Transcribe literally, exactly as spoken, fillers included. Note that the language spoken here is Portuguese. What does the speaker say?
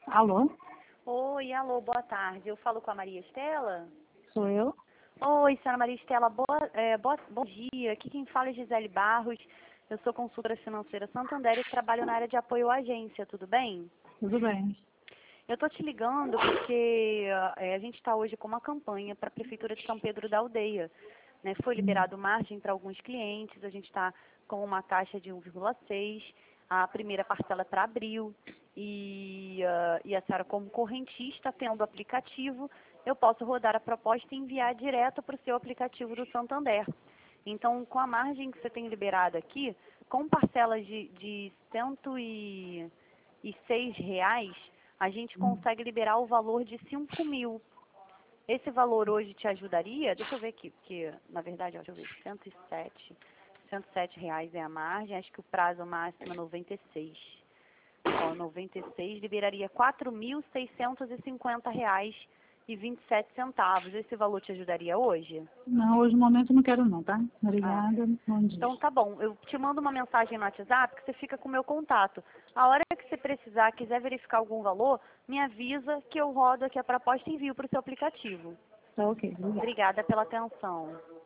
Alô? Oi, alô, boa tarde. Eu falo com a Maria Estela? Sou eu? Oi, senhora Maria Estela, boa, é, boa- bom dia. Aqui quem fala é Gisele Barros. Eu sou consultora financeira Santander e trabalho na área de apoio à agência, tudo bem? Tudo bem. Eu estou te ligando porque é, a gente está hoje com uma campanha para a Prefeitura de São Pedro da Aldeia. Né? Foi Hum. liberado margem para alguns clientes, a gente está com uma taxa de um vírgula seis, a primeira parcela é para abril, e, ah, e a senhora como correntista, tendo o aplicativo, eu posso rodar a proposta e enviar direto para o seu aplicativo do Santander. Então, com a margem que você tem liberada aqui, com parcelas de, de cento e seis reais, a gente Hum. consegue liberar o valor de cinco mil. Esse valor hoje te ajudaria? Deixa eu ver aqui, porque na verdade, ó, deixa eu ver, cento e sete, cento e sete reais é a margem, acho que o prazo máximo é noventa e seis. Ó, noventa e seis liberaria quatro mil seiscentos e cinquenta reais e vinte e sete centavos. Esse valor te ajudaria hoje? Não, hoje no momento eu não quero não, tá? Ah. Obrigada. Bom dia. Então tá bom, eu te mando uma mensagem no WhatsApp que você fica com o meu contato. A hora que você precisar, quiser verificar algum valor, me avisa que eu rodo aqui a proposta e envio para o seu aplicativo. Tá ok, obrigada. Obrigada pela atenção.